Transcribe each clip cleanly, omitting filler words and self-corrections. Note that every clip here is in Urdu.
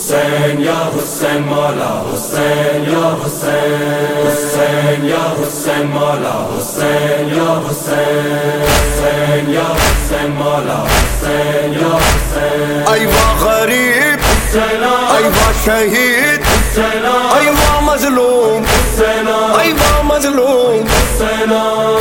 حسین یا حسین مولا حسین یا حسین حسین یا حسین مولا حسین یا حسین حسین یا حسین مولا حسین یا حسین ایوا غریب ایوا شہید ایوا مظلوم ایوا مظلوم حسین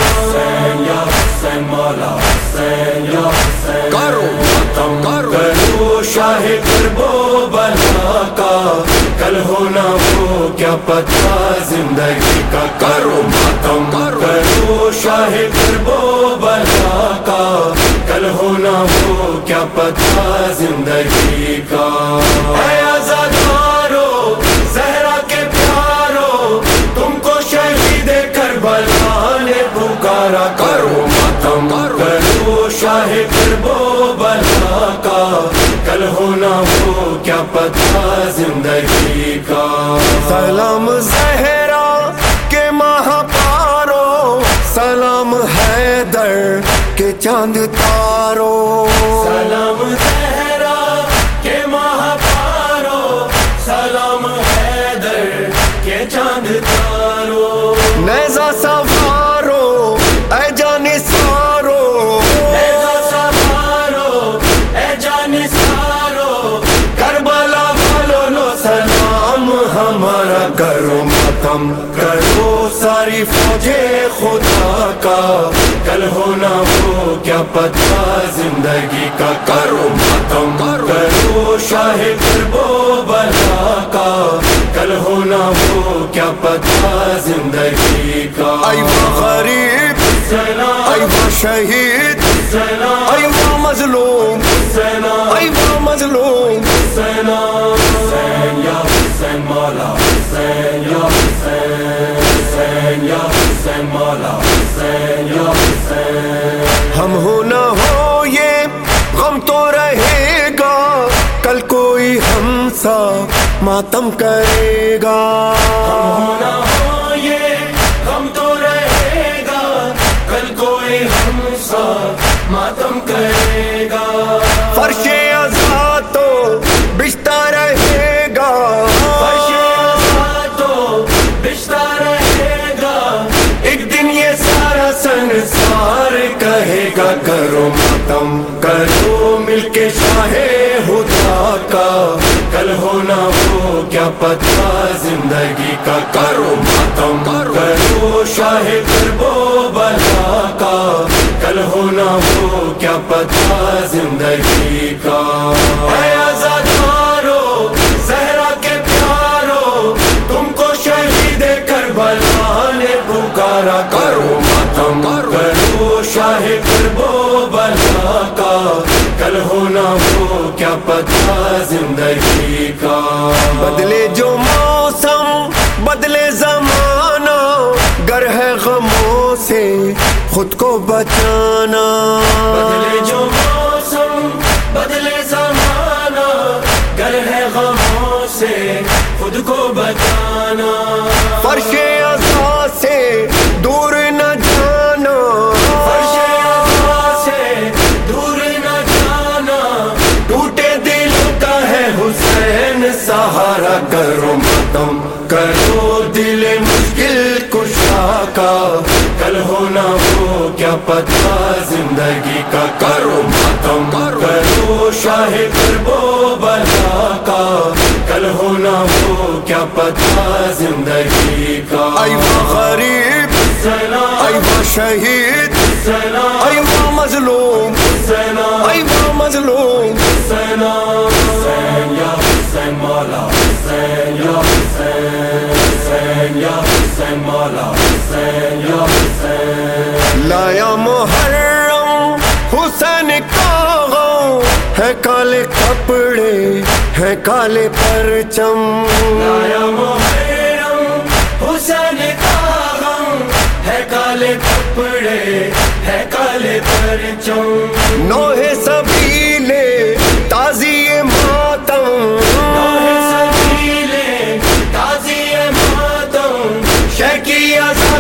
یا حسین مولا حسین یا حسین کرو ختم کرو شاہ کرب و بلا کا کل ہونا وہ کیا پتہ زندگی کا کرو ماتم کرو شاہ کرب و بلا کا کل ہونا وہ کیا پتہ زندگی کا اے آزادارو زہرا کے پیارو تم کو شہید کربلا نے پکارا کرو ماتم کرو شاہ کرب و بلا کا کل ہونا وہ کیا پتہ زندگی کا سلام زہرا کے ماہ پارو سلام حیدر کے چاند تارو سلام زہرا کے ماہ پارو سلام حیدر کے چاند تارو نیزہ سوارو اے جان سارو نیزہ سوارو اے جان سارو کربلا والو لو سلام ہمارا کرو ماتم کرو ساری فوجیں خدا کا کل ہونا وہ کیا پتہ زندگی کا کرو ماتم کرو شاہ کرب و بلا کا کل ہونا وہ کیا پتہ زندگی کا ایوا غریب ایوا شہید ایوا مظلوم ایوا مظلوم حسین یا حسین مولا حسین یا حسین حسین یا حسین مولا حسین یا حسین ہم ہو نہ ہو یہ غم تو رہے گا کل کوئی ہم سا ماتم کرے گا ہونا ہو یہ غم تو رہے گا کل کوئی ہم سا ماتم کرے گا فرش عزا تو بچتا رہے گا فرش عزا تو بچتا رہے گا ایک دن یہ سارا سنسار کہے گا کرو ماتم کرو مل کے شاہ خدا کا کل ہونا وہ کیا پتہ زندگی کا کرو ماتم کرو شاہ کرب و بلا کا کل ہونا وہ کیا پتہ زندگی کا اے آزادارو زہرا کے پیارو تم کو شہید کربلا نے پکارا کرو ماتم کرو شاہ کرب و بلا کا کل ہونا وہ کیا پتہ زندگی کا بدلے جو موسم بدلے زمانہ گر ہے غموں سے خود کو بچانا بدلے جو موسم بدلے زمانہ گر ہے غموں سے خود کو بچانا فرش عزا سے دور نہ جانا فرش عزا سے دور نہ جانا ٹوٹے دل کا ہے حسین سہارا کرو ماتم کرو دل مشکل کشا کا کل ہونا وہ کیا پتہ زندگی کا کرو ماتم کرو شاہ کرب و بلا کا کل ہونا وہ کیا پتہ زندگی کا ایوا غریب ایوا شہید ایوا مظلوم ایوا مظلوم حسین یا حسین مولا حسین یا حسین حسین یا حسین مولا حسین یا حسین لایا محرم حسین کا غم ہے کالے کپڑے ہے کالے پرچم لایا محرم حسین کا غم ہے کالے کپڑے ہے کالے پرچم نوح سبیلے تازی ماتم سبیلے تازی ماتم شہ کی عزا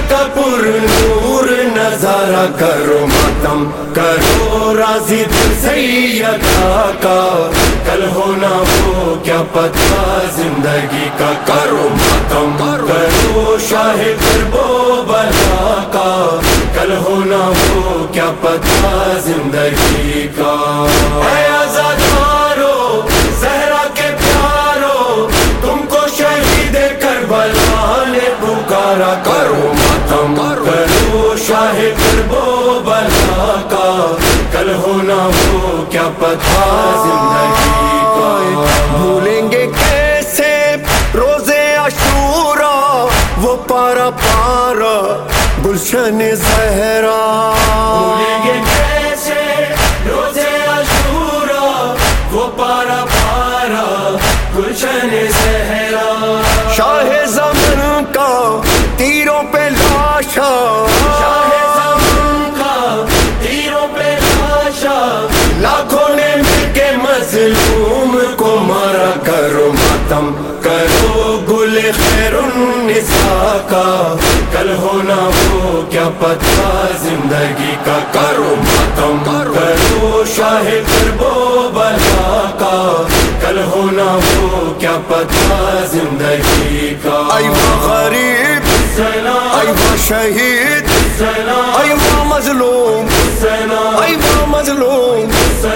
کا پر نور نظارہ کرو ماتم کرو راضی دل سید آقا کل ہونا ہو کیا پتہ زندگی کا کرو ماتم کرو شاہ کرب و بلا کا کل ہونا ہو کیا پتہ زندگی کا اے آزادارو زہرا کے پیارو تم کو شہید کربلا نے پکارا کرو ماتم کرو شاہ کرب و بلا کا کل ہونا ہو کیا پتہ زندگی کا بھولیں گے کیسے روزے عاشورا وہ پارا پارا گلشن زہرا بھولیں گے کیسے روزے عاشورا وہ پارا پارا گلشن زہرا شاہ زمن کا تیروں پہ لاشا شاہ زمان کا تیروں پہ لاشا لاکھوں نے مل کے مظلوم کو مارا کرو ماتم کرو گل خیر النساء کا کل ہونا ہو کیا پتہ زندگی کا کرو ماتم کرو شاہ کرب و بلا کا کل ہونا ہو کیا پتہ زندگی کا ایوہ غریب ایوہ شہید ایوہ مظلوم ایوہ مظلوم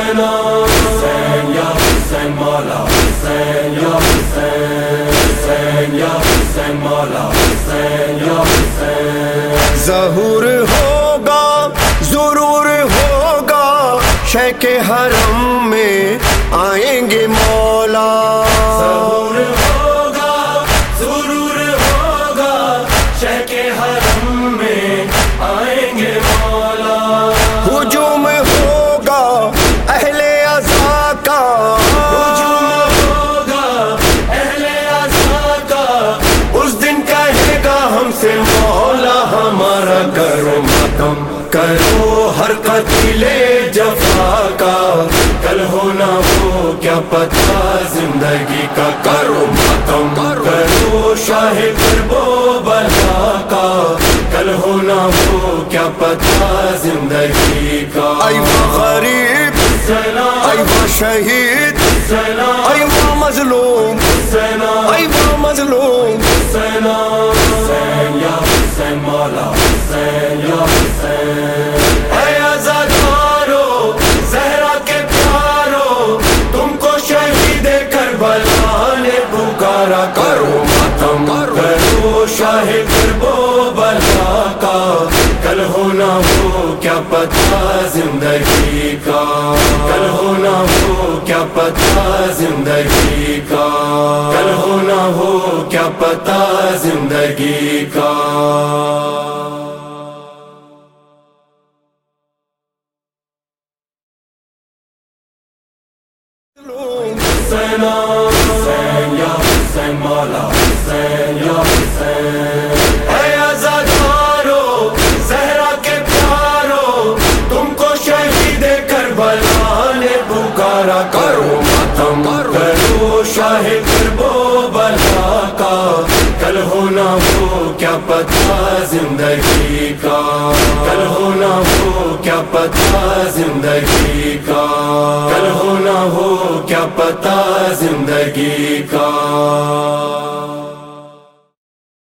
حسین یا حسین مولا حسین یا حسین حسین یا حسین مولا حسین یا حسین ظہور ہوگا ضرور ہوگا شہ کے حرم میں آئیں گے مولا ظہور ہوگا ضرور ہوگا شہ کے حرم میں آئیں گے مولا ہجوم ہوگا اہل عزا کا ہجوم ہوگا اہل عزا کا اس دن کہے گا ہم سے مولا ہمارا کرو ماتم کرو ہر قتیل جفا کا کل ہونا ہو کیا پتہ زندگی کا کرو ماتم کرو شاہ کرب و بلا کا کل ہونا ہو کیا پتہ زندگی کا ایوہ غریب ایوہ شہید ایوہ مظلوم ایوہ مظلوم حسین یا حسین مولا حسین یا حسین اے آزادارو زہرا کے پیارو تم کو شہید کربلا نے پکارا کرو ماتم کرو شاہ کرب و بلا کا کل ہونا ہو کیا پتہ زندگی کا کل ہونا ہو کیا پتہ زندگی کا کل ہونا ہو کیا پتہ زندگی کا حسین یا حسین مولا حسین یا حسین اے آزادارو زہرا کے پیارو تم کو شہید کربلا نے پکارا کرو ماتم کرو شاہ کرب و بلا کا کل ہونا ہو کیا پتہ زندگی کا کل ہونا ہو کیا پتہ زندگی کا کل ہونا ہو کیا پتہ زندگی کا